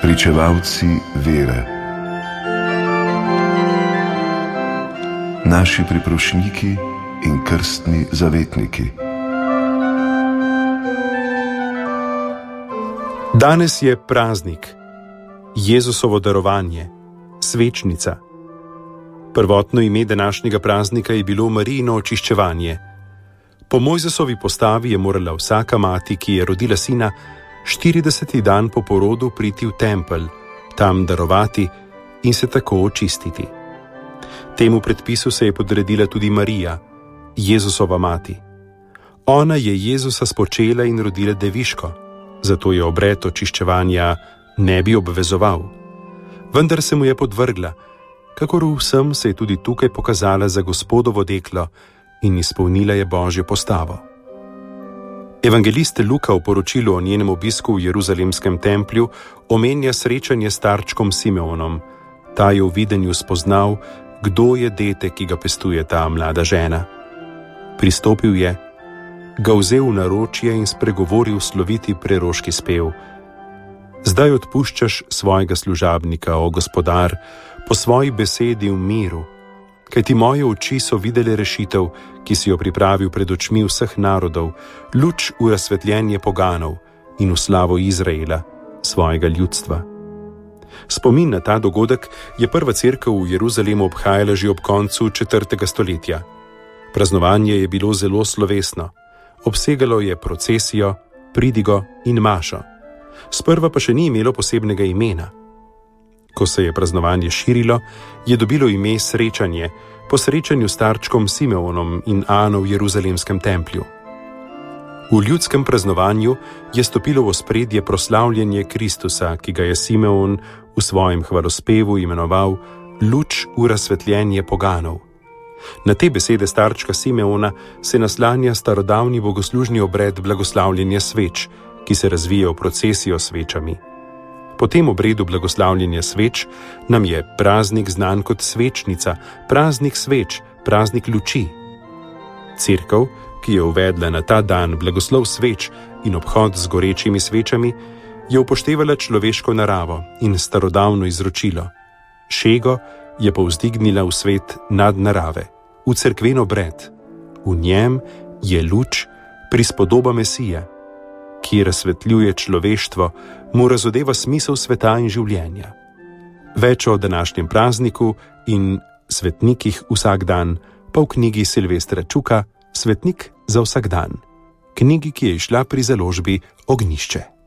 pričevalci vere, naši priprošniki in krstni zavetniki. Danes je praznik, Jezusovo darovanje, svečnica. Prvotno ime današnjega praznika je bilo Marijino očiščevanje. Po Mojzesovi postavi je morala vsaka mati, ki je rodila sina, 40. dan po porodu priti v tempelj, tam darovati in se tako očistiti. Temu predpisu se je podredila tudi Marija, Jezusova mati. Ona je Jezusa spočela in rodila deviško, zato je obred očiščevanja ne bi obvezoval. Vendar se mu je podvrgla, kakor vsem se je tudi tukaj pokazala za Gospodovo deklo in izpolnila je Božjo postavo. Evangelist Luka v poročilu o njenem obisku v Jeruzalemskem templju omenja srečanje s starčkom Simeonom. Ta je v videnju spoznal, kdo je dete, ki ga pestuje ta mlada žena. Pristopil je, ga vzel v naročje in spregovoril sloviti preroški spev. Zdaj odpuščaš svojega služabnika, o Gospodar, po svoji besedi v miru, kajti moje oči so videle rešitev, ki si jo pripravil pred očmi vseh narodov, luč v razsvetljenje poganov in v slavo Izraela, svojega ljudstva. Spomin na ta dogodek je prva cerkev v Jeruzalemu obhajala že ob koncu 4. stoletja. Praznovanje je bilo zelo slovesno. Obsegalo je procesijo, pridigo in mašo. Sprva pa še ni imelo posebnega imena. Ko se je praznovanje širilo, je dobilo ime srečanje, po srečanju s starčkom Simeonom in Ano v Jeruzalemskem templju. V ljudskem praznovanju je stopilo v ospredje proslavljanje Kristusa, ki ga je Simeon v svojem hvalospevu imenoval luč v razsvetljenje poganov. Na te besede starčka Simeona se naslanja starodavni bogoslužni obred blagoslavljanja sveč, ki se razvija v procesijo s svečami. Po tem obredu blagoslavljanja sveč nam je praznik znan kot svečnica, praznik sveč, praznik luči. Cerkev, ki je uvedla na ta dan blagoslov sveč in obhod z gorečimi svečami, je upoštevala človeško naravo in starodavno izročilo. Šego je povzdignila v svet nadnarave, v cerkven obred. V njem je luč, prispodoba Mesije, ki razsvetljuje človeštvo, mu razodeva smisel sveta in življenja. Več o današnjem prazniku in svetnikih vsak dan pa v knjigi Silvestra Čuka Svetnik za vsak dan, knjigi, ki je izšla pri založbi Ognjišče.